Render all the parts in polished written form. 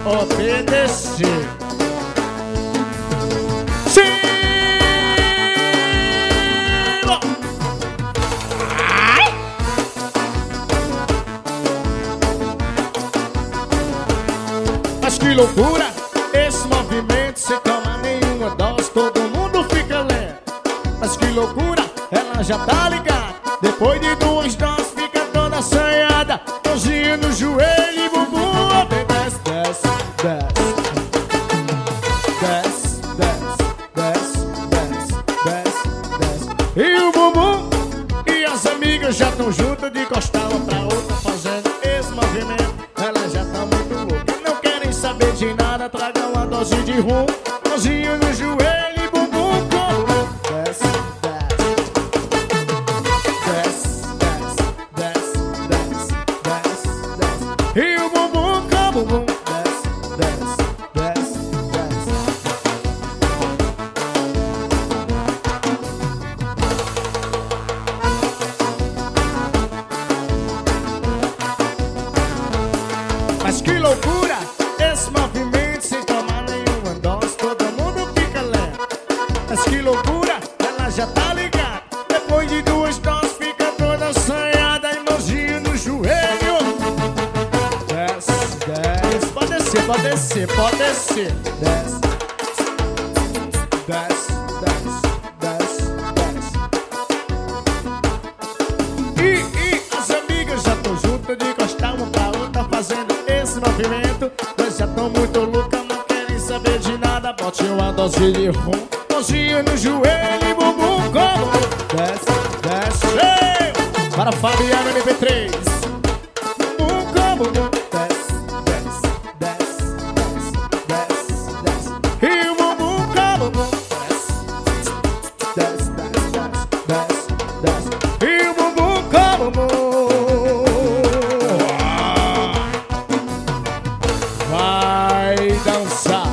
obedecer. Sim! Ai! Mas que loucura esse movimento, sem tomar nenhuma dose, todo mundo fica lento. Mas que loucura, ela já tá ligada. Depois de 2 doses fica toda assanhada. Mãozinha no joelho e bumbum. Desce, desce, desce. Desce, desce, desce, desce, desce, desce. E o bumbum e as amigas já tão juntas, de costar uma pra outra, fazendo esse movimento. Elas já tão muito loucas, não querem saber de nada. Traga uma dose de rum. Mãozinha no joelho e bumbum. Desce, desce. E o bumbum com o bumbum. Desce, desce, desce, desce. Mas que loucura esse movimento, sem tomar nenhuma dose, todo mundo fica lento. Mas que loucura, ela já tá ligada. Depois de 2 doses fica toda assanhada. E mãozinha no joelho. Desce, desce. Pode descer, pode descer, pode descer. Desce, desce, desce, desce, desce. E as amigas já tão juntas, de encostar uma pra outra, fazendo esse movimento. Elas já tão muito loucas, não querem saber de nada. Bote uma dose de rum. Mãozinha no joelho e bumbum como. Desce, desce. Ei! Para Fabiano MP3. Bumbum como bumbum. Desce, desce, desce, desce, desce, desce. E o bumbum como bumbum. Desce, desce, desce, desce, desce, desce. E o bumbum como bumbum. Vai dançar.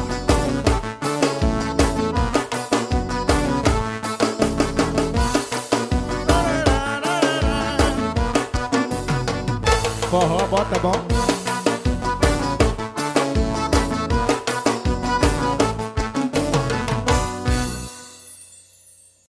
Forró, bota bom.